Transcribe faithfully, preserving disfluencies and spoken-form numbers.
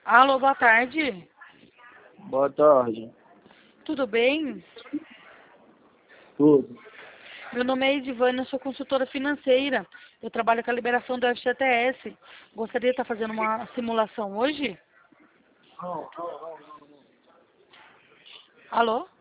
Alô, boa tarde. Boa tarde. Tudo bem? Tudo. Meu nome é Edivânia, eu sou consultora financeira. Eu trabalho com a liberação do F G T S. Gostaria de estar fazendo uma simulação hoje? Alô?